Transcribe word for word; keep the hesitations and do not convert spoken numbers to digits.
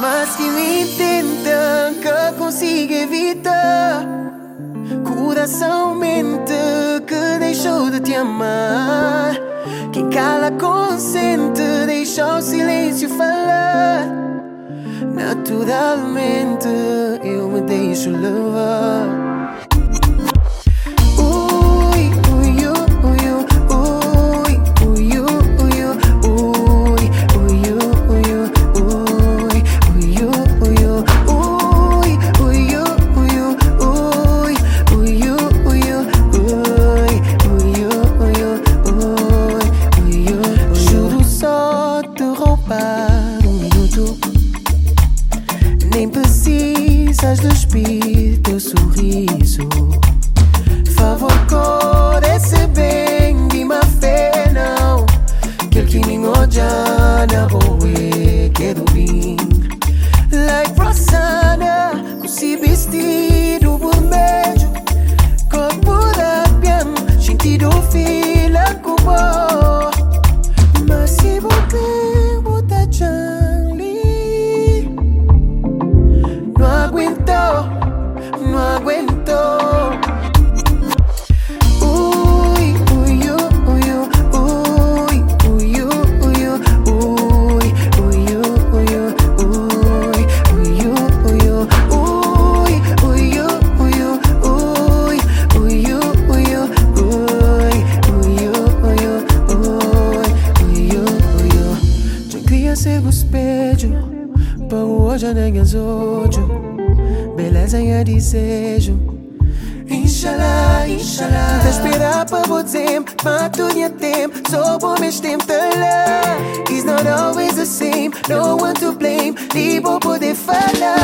Mas que me tenta, que consigo evitar. Coração mente que deixou de te amar. Quem cala consente, deixa o silêncio falar. Naturalmente eu me deixo levar. Nem precisas despir teu sorriso. Favor, cor esse bem de má fé, não. Quer que nem olha na rua, quero vir. Like Rossana, com se vestido vermelho. Corpo da piano, sentido fila com boa. Mas se você botar não aguentou. Ui, ui, ui, ui, ui, ui, ui, ui, ui, ui, queria ser o espelho para hoje nem as ódio. Beleza e desejo. Inshallah, inshallah. Tá esperar para você, mas tudo é tempo. Só por mais tempo tá lá. It's not always the same, no one to blame. Nem vou poder falar.